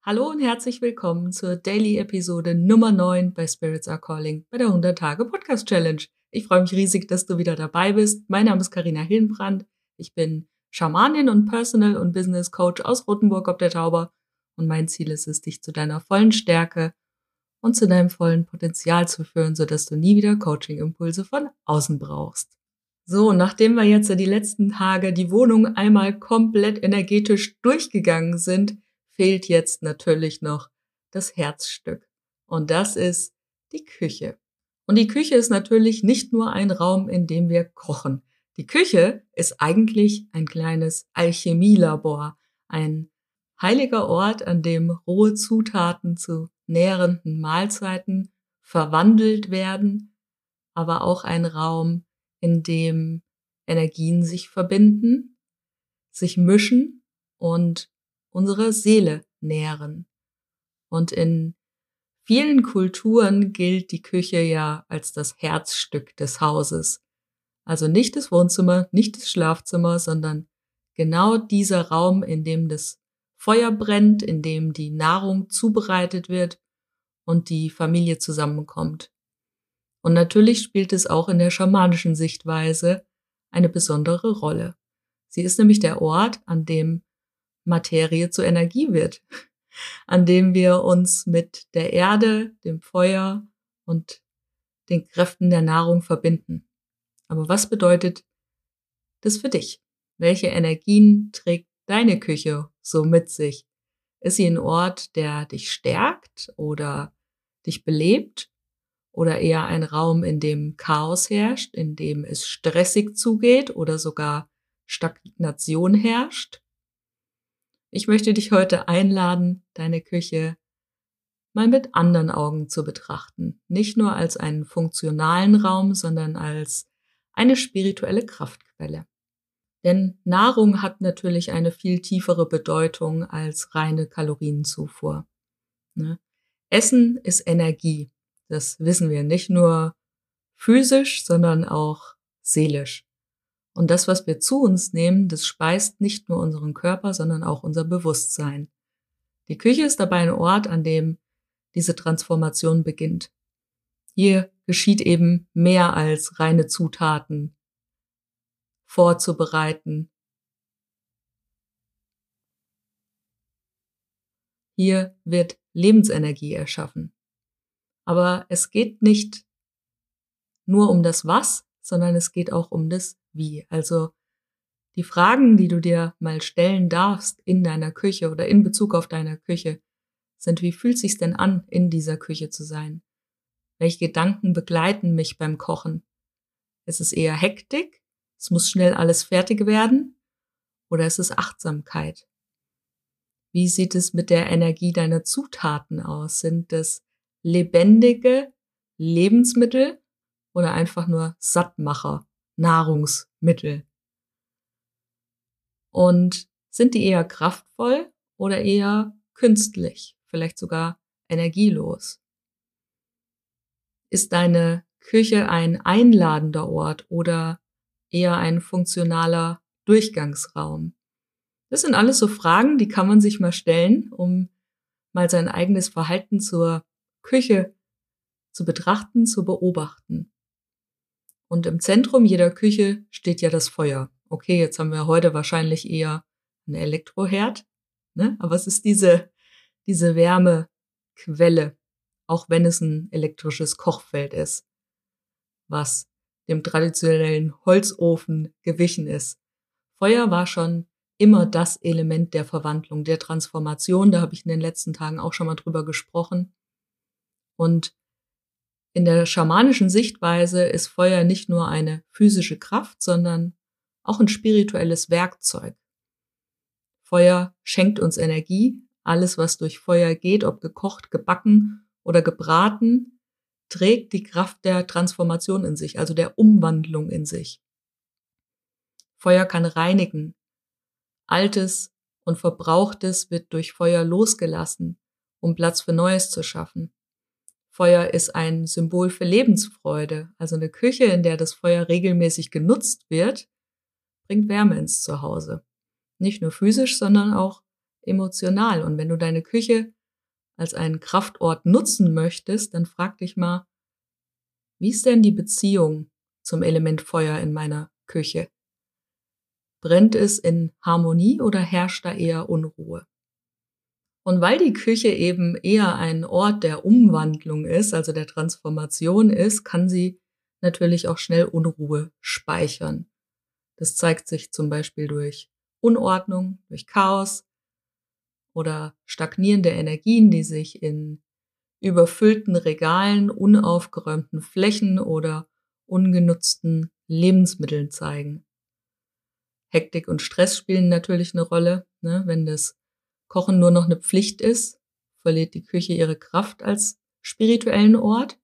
Hallo und herzlich willkommen zur Daily-Episode Nummer 9 bei Spirits Are Calling bei der 100-Tage-Podcast-Challenge. Ich freue mich riesig, dass du wieder dabei bist. Mein Name ist Carina Hillenbrand. Ich bin Schamanin und Personal- und Business-Coach aus Rothenburg ob der Tauber. Und mein Ziel ist es, dich zu deiner vollen Stärke und zu deinem vollen Potenzial zu führen, sodass du nie wieder Coaching-Impulse von außen brauchst. So, nachdem wir jetzt die letzten Tage die Wohnung einmal komplett energetisch durchgegangen sind, fehlt jetzt natürlich noch das Herzstück. Und das ist die Küche. Und die Küche ist natürlich nicht nur ein Raum, in dem wir kochen. Die Küche ist eigentlich ein kleines Alchemielabor, ein heiliger Ort, an dem rohe Zutaten zu nährenden Mahlzeiten verwandelt werden, aber auch ein Raum, in dem Energien sich verbinden, sich mischen und unsere Seele nähren. Und in vielen Kulturen gilt die Küche ja als das Herzstück des Hauses. Also nicht das Wohnzimmer, nicht das Schlafzimmer, sondern genau dieser Raum, in dem das Feuer brennt, in dem die Nahrung zubereitet wird und die Familie zusammenkommt. Und natürlich spielt es auch in der schamanischen Sichtweise eine besondere Rolle. Sie ist nämlich der Ort, an dem Materie zur Energie wird, an dem wir uns mit der Erde, dem Feuer und den Kräften der Nahrung verbinden. Aber was bedeutet das für dich? Welche Energien trägt deine Küche so mit sich? Ist sie ein Ort, der dich stärkt oder dich belebt? Oder eher ein Raum, in dem Chaos herrscht, in dem es stressig zugeht oder sogar Stagnation herrscht? Ich möchte dich heute einladen, deine Küche mal mit anderen Augen zu betrachten. Nicht nur als einen funktionalen Raum, sondern als eine spirituelle Kraftquelle. Denn Nahrung hat natürlich eine viel tiefere Bedeutung als reine Kalorienzufuhr. Essen ist Energie. Das wissen wir nicht nur physisch, sondern auch seelisch. Und das, was wir zu uns nehmen, das speist nicht nur unseren Körper, sondern auch unser Bewusstsein. Die Küche ist dabei ein Ort, an dem diese Transformation beginnt. Hier geschieht eben mehr als reine Zutaten vorzubereiten. Hier wird Lebensenergie erschaffen. Aber es geht nicht nur um das Was, sondern es geht auch um das Wie. Also die Fragen, die du dir mal stellen darfst in deiner Küche oder in Bezug auf deine Küche, sind: Wie fühlt sich's denn an, in dieser Küche zu sein? Welche Gedanken begleiten mich beim Kochen? Ist es eher Hektik? Es muss schnell alles fertig werden? Oder ist es Achtsamkeit? Wie sieht es mit der Energie deiner Zutaten aus? Sind es lebendige Lebensmittel oder einfach nur Sattmacher, Nahrungsmittel? Und sind die eher kraftvoll oder eher künstlich, vielleicht sogar energielos? Ist deine Küche ein einladender Ort oder eher ein funktionaler Durchgangsraum? Das sind alles so Fragen, die kann man sich mal stellen, um mal sein eigenes Verhalten zur Küche zu betrachten, zu beobachten. Und im Zentrum jeder Küche steht ja das Feuer. Okay, jetzt haben wir heute wahrscheinlich eher einen Elektroherd, ne? Aber es ist diese Wärmequelle, auch wenn es ein elektrisches Kochfeld ist, was dem traditionellen Holzofen gewichen ist. Feuer war schon immer das Element der Verwandlung, der Transformation. Da habe ich in den letzten Tagen auch schon mal drüber gesprochen. Und in der schamanischen Sichtweise ist Feuer nicht nur eine physische Kraft, sondern auch ein spirituelles Werkzeug. Feuer schenkt uns Energie. Alles, was durch Feuer geht, ob gekocht, gebacken oder gebraten, trägt die Kraft der Transformation in sich, also der Umwandlung in sich. Feuer kann reinigen. Altes und Verbrauchtes wird durch Feuer losgelassen, um Platz für Neues zu schaffen. Feuer ist ein Symbol für Lebensfreude. Also eine Küche, in der das Feuer regelmäßig genutzt wird, bringt Wärme ins Zuhause. Nicht nur physisch, sondern auch emotional. Und wenn du deine Küche als einen Kraftort nutzen möchtest, dann frag dich mal, wie ist denn die Beziehung zum Element Feuer in meiner Küche? Brennt es in Harmonie oder herrscht da eher Unruhe? Und weil die Küche eben eher ein Ort der Umwandlung ist, also der Transformation ist, kann sie natürlich auch schnell Unruhe speichern. Das zeigt sich zum Beispiel durch Unordnung, durch Chaos oder stagnierende Energien, die sich in überfüllten Regalen, unaufgeräumten Flächen oder ungenutzten Lebensmitteln zeigen. Hektik und Stress spielen natürlich eine Rolle, ne? Wenn das Kochen nur noch eine Pflicht ist, verliert die Küche ihre Kraft als spirituellen Ort.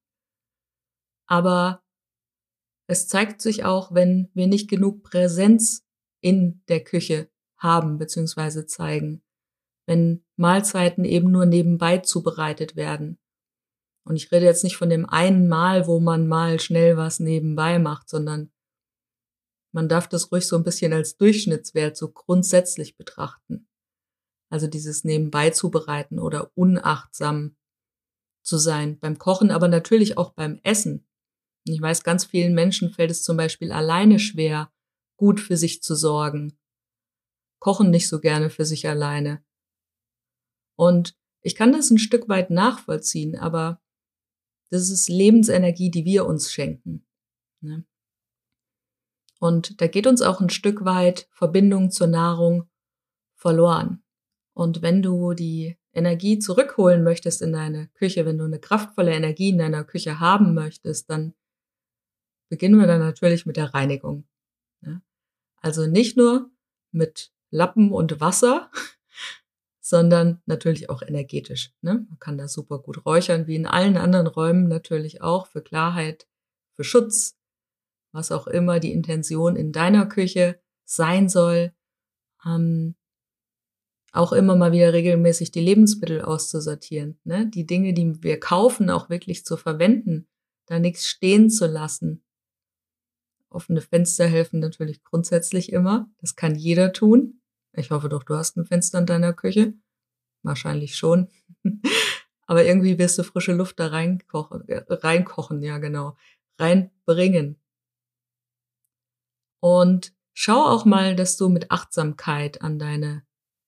Aber es zeigt sich auch, wenn wir nicht genug Präsenz in der Küche haben bzw. zeigen, wenn Mahlzeiten eben nur nebenbei zubereitet werden. Und ich rede jetzt nicht von dem einen Mal, wo man mal schnell was nebenbei macht, sondern man darf das ruhig so ein bisschen als Durchschnittswert so grundsätzlich betrachten. Also dieses nebenbei zubereiten oder unachtsam zu sein beim Kochen, aber natürlich auch beim Essen. Und ich weiß, ganz vielen Menschen fällt es zum Beispiel alleine schwer, gut für sich zu sorgen, kochen nicht so gerne für sich alleine. Und ich kann das ein Stück weit nachvollziehen, aber das ist Lebensenergie, die wir uns schenken, ne? Und da geht uns auch ein Stück weit Verbindung zur Nahrung verloren. Und wenn du die Energie zurückholen möchtest in deine Küche, wenn du eine kraftvolle Energie in deiner Küche haben möchtest, dann beginnen wir dann natürlich mit der Reinigung, ne? Also nicht nur mit Lappen und Wasser, sondern natürlich auch energetisch, ne? Man kann da super gut räuchern, wie in allen anderen Räumen natürlich auch, für Klarheit, für Schutz, was auch immer die Intention in deiner Küche sein soll. Auch immer mal wieder regelmäßig die Lebensmittel auszusortieren, ne? Die Dinge, die wir kaufen, auch wirklich zu verwenden, da nichts stehen zu lassen. Offene Fenster helfen natürlich grundsätzlich immer. Das kann jeder tun. Ich hoffe doch, du hast ein Fenster in deiner Küche. Wahrscheinlich schon. Aber irgendwie wirst du frische Luft da reinkochen, ja genau, reinbringen. Und schau auch mal, dass du mit Achtsamkeit an deine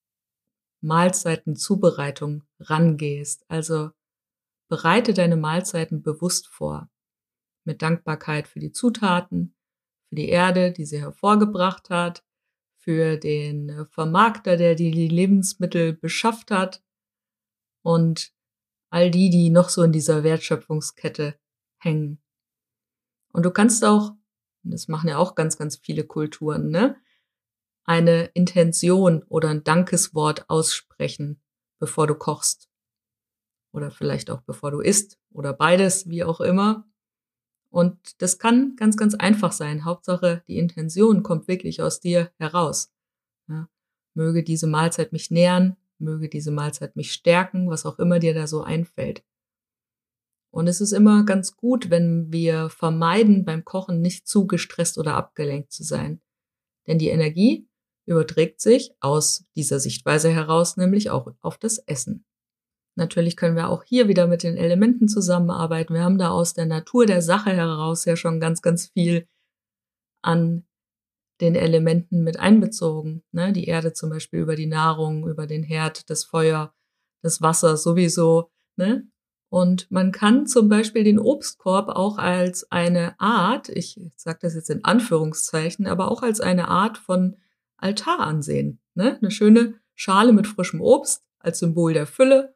Mahlzeitenzubereitung rangehst. Also bereite deine Mahlzeiten bewusst vor. Mit Dankbarkeit für die Zutaten, für die Erde, die sie hervorgebracht hat, für den Vermarkter, der dir die Lebensmittel beschafft hat und all die, die noch so in dieser Wertschöpfungskette hängen. Und du kannst auch, das machen ja auch ganz, ganz viele Kulturen, ne, eine Intention oder ein Dankeswort aussprechen, bevor du kochst. Oder vielleicht auch bevor du isst oder beides, wie auch immer. Und das kann ganz, ganz einfach sein. Hauptsache, die Intention kommt wirklich aus dir heraus. Ja. Möge diese Mahlzeit mich nähren, möge diese Mahlzeit mich stärken, was auch immer dir da so einfällt. Und es ist immer ganz gut, wenn wir vermeiden, beim Kochen nicht zu gestresst oder abgelenkt zu sein. Denn die Energie überträgt sich aus dieser Sichtweise heraus nämlich auch auf das Essen. Natürlich können wir auch hier wieder mit den Elementen zusammenarbeiten. Wir haben da aus der Natur der Sache heraus ja schon ganz, ganz viel an den Elementen mit einbezogen, ne? Die Erde zum Beispiel über die Nahrung, über den Herd, das Feuer, das Wasser sowieso, ne? Und man kann zum Beispiel den Obstkorb auch als eine Art, ich sage das jetzt in Anführungszeichen, aber auch als eine Art von Altar ansehen, ne? Eine schöne Schale mit frischem Obst als Symbol der Fülle.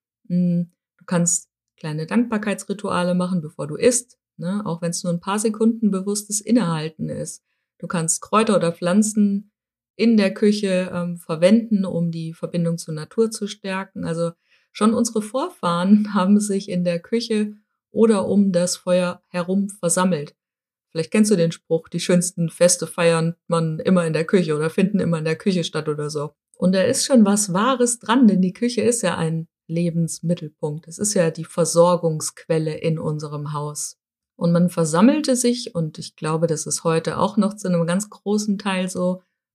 Du kannst kleine Dankbarkeitsrituale machen, bevor du isst, ne? Auch wenn es nur ein paar Sekunden bewusstes Innehalten ist. Du kannst Kräuter oder Pflanzen in der Küche verwenden, um die Verbindung zur Natur zu stärken. Also schon unsere Vorfahren haben sich in der Küche oder um das Feuer herum versammelt. Vielleicht kennst du den Spruch, die schönsten Feste feiern man immer in der Küche oder finden immer in der Küche statt oder so. Und da ist schon was Wahres dran, denn die Küche ist ja ein Lebensmittelpunkt. Es ist ja die Versorgungsquelle in unserem Haus. Und man versammelte sich, und ich glaube, das ist heute auch noch zu einem ganz großen Teil so,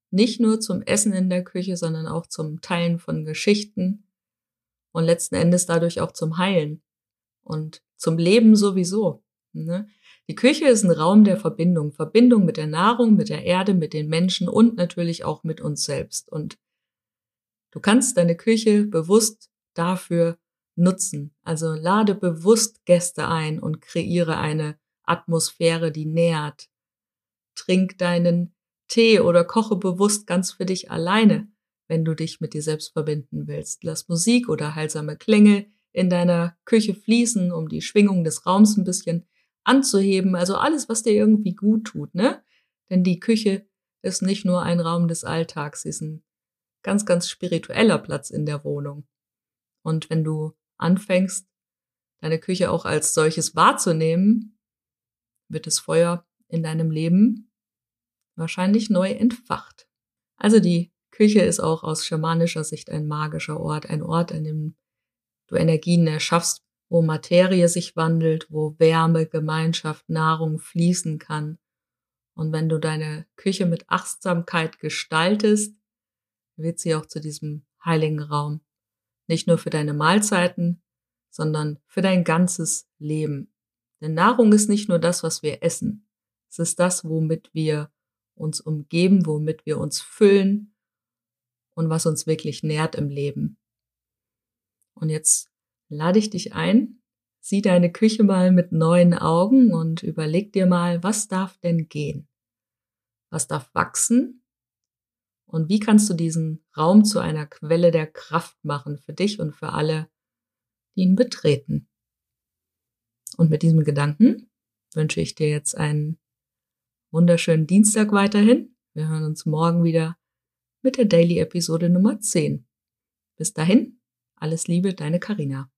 nicht nur zum Essen in der Küche, sondern auch zum Teilen von Geschichten und letzten Endes dadurch auch zum Heilen und zum Leben sowieso, ne? Die Küche ist ein Raum der Verbindung. Verbindung mit der Nahrung, mit der Erde, mit den Menschen und natürlich auch mit uns selbst. Und du kannst deine Küche bewusst dafür nutzen. Also lade bewusst Gäste ein und kreiere eine Atmosphäre, die nährt. Trink deinen Tee oder koche bewusst ganz für dich alleine, wenn du dich mit dir selbst verbinden willst. Lass Musik oder heilsame Klänge in deiner Küche fließen, um die Schwingung des Raums ein bisschen anzuheben. Also alles, was dir irgendwie gut tut, ne? Denn die Küche ist nicht nur ein Raum des Alltags, sie ist ein ganz, ganz spiritueller Platz in der Wohnung. Und wenn du anfängst, deine Küche auch als solches wahrzunehmen, wird das Feuer in deinem Leben wahrscheinlich neu entfacht. Also die Küche ist auch aus schamanischer Sicht ein magischer Ort, ein Ort, an dem du Energien erschaffst, wo Materie sich wandelt, wo Wärme, Gemeinschaft, Nahrung fließen kann. Und wenn du deine Küche mit Achtsamkeit gestaltest, wird sie auch zu diesem heiligen Raum. Nicht nur für deine Mahlzeiten, sondern für dein ganzes Leben. Denn Nahrung ist nicht nur das, was wir essen. Es ist das, womit wir uns umgeben, womit wir uns füllen und was uns wirklich nährt im Leben. Und jetzt lade ich dich ein, sieh deine Küche mal mit neuen Augen und überleg dir mal, was darf denn gehen? Was darf wachsen? Und wie kannst du diesen Raum zu einer Quelle der Kraft machen für dich und für alle, die ihn betreten? Und mit diesem Gedanken wünsche ich dir jetzt einen wunderschönen Dienstag weiterhin. Wir hören uns morgen wieder mit der Daily-Episode Nummer 10. Bis dahin, alles Liebe, deine Carina.